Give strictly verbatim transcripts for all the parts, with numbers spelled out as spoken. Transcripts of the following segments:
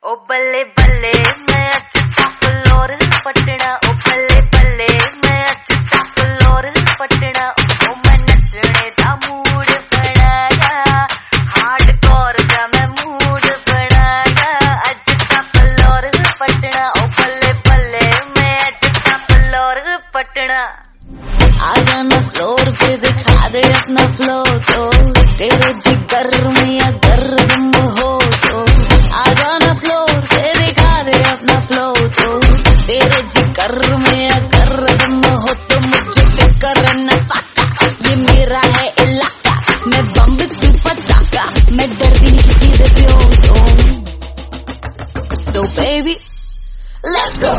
ओ बल्ले बल्ले मैं अच्छा फ्लोर पटना, ओ बल्ले बल्ले मैं अच्छा फ्लोर पटना, ओ मैं नचने दा मूड बनाया, हार्डकोर दा मैं मूड बनाया, अच्छा फ्लोर पटना, ओ बल्ले बल्ले मैं अच्छा फ्लोर पटना। आ जाना फ्लोर पे दिखा दे अपना फ्लो, तो तेरे जिगर में अगर दम हो तो आ जाना फ्लोर पे दिखा दे अपना फ्लो, तो तेरे जिगर में अगर दम हो तो मुझे फिक्र न पाका, ये मेरा है इलाका, मैं बम तू पटाखा, मैं डरती नहीं किसी से प्यो तो। So baby let's go।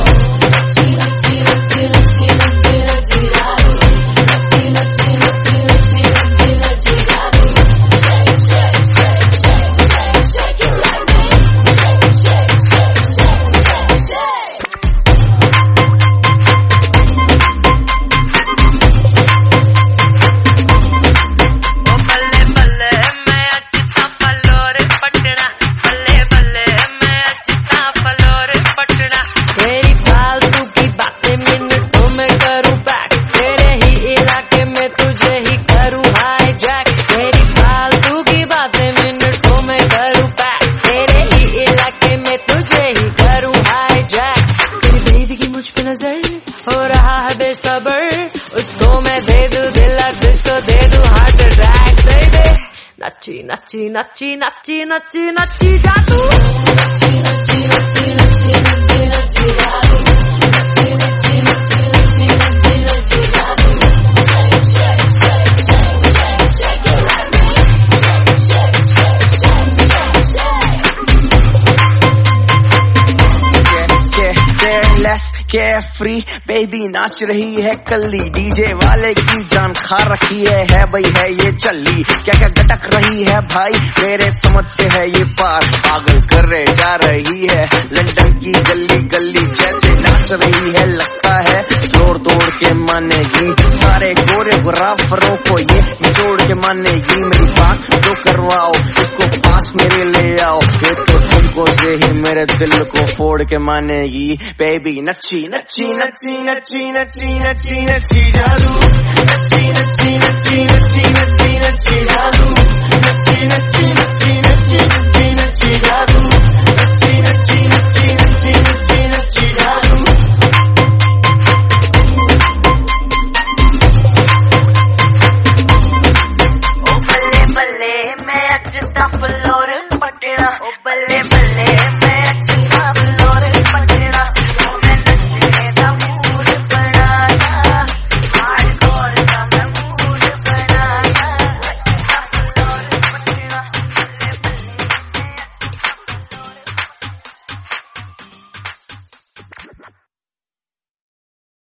हो रहा है बेसबर, उसको मैं दे दूं दिल और तुझको दे दूं हार्ट अटैक बेबी। नच्ची नच्ची नच्ची नच्ची नच्ची नच्ची जा तू। Carefree baby नाच रही है कल्ली, डीजे वाले की जान खा रखी है, है भाई है ये चल्ली, क्या क्या गटक रही है भाई मेरे समझ से है ये पार, पागल करे जा रही है लंदन की गली गली, जैसे नाच रही है लगता है दौड़ दौड़ के मानेगी, सारे कोरियोग्राफरों को ये निचोड़ के मानेगी, मेरी बात जो करवाओ इसको पास मेरे ले आओ, ये तो तुमको से ही मेरे दिल को फोड़ के मानेगी बेबी। नच्ची नच्ची नच्ची नच्ची नच्ची नच्ची नच्ची जादू, नच्ची नच्ची नच्ची नच्ची नच्ची नच्ची जादू, नच्ची नच्ची नच्ची नच्ची नच्ची नच्ची जादू।